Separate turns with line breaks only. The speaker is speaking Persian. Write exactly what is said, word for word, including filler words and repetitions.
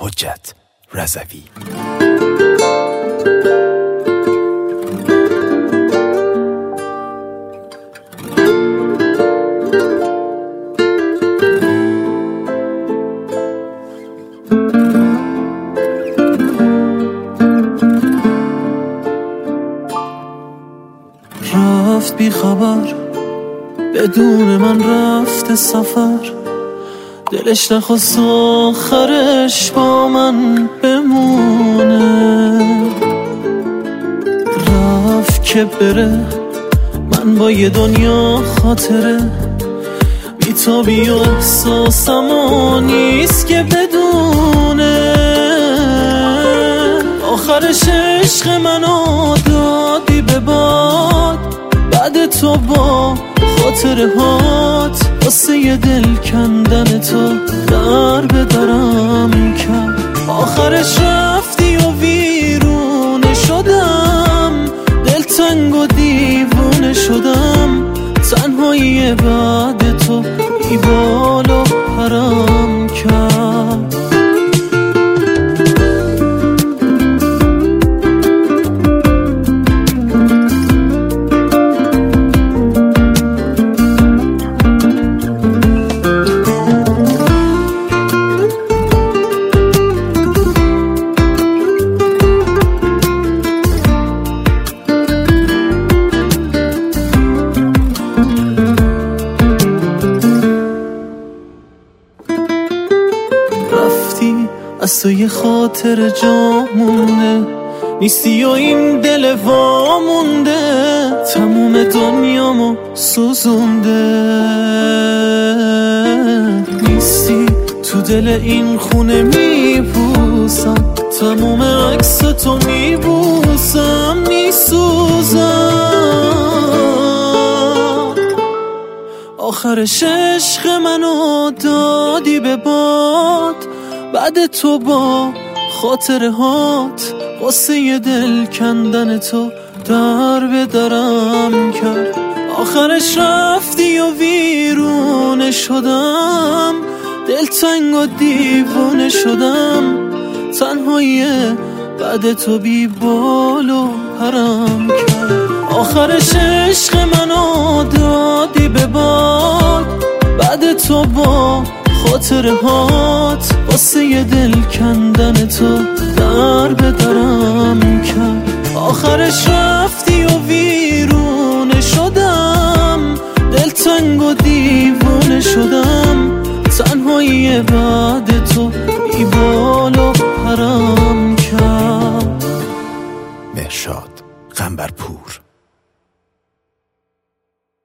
حجت رضوی.
رفت بی خبر بدون من رفت سفر، دلش نخواست آخرش با من بمونه. رفت که بره من با یه دنیا خاطره، بی‌تابی و احساسم و نیست که بدونه. آخرش عشق منو دادی به باد، بعد تو با خاطره هات واسه یه دل کندن تو در به درم کرد. آخرش رفتی و ویرونه شدم، دلتنگ و دیوونه شدم. تنهایی بعد تو بی بال و پرم کرد. از تو یه خاطر جا مونده، نیستی و این دل وامونده. تموم دنیامو سوزونده، نیستی تو دل این خونه میبوسم، تموم عکس تو میبوسم میسوزم. آخرش عشق منو دادی به باد، بعد تو با خاطره هات واسه یه دل کندن تو در به درم کرد. آخرش رفتی و ویرونه شدم، دلتنگ و دیوونه شدم. تنهایی بعد تو بی بال و پرم کرد. آخرش عشق منو دادی به باد، بعد تو با خاطره هات واسه یه دل کندن تو در به درم کرد. آخرش رفتی و ویرونه شدم، دلتنگ و دیوونه شدم. تنهایی بعد تو بی بال و پرم کرد.
مهرشاد قنبرپور.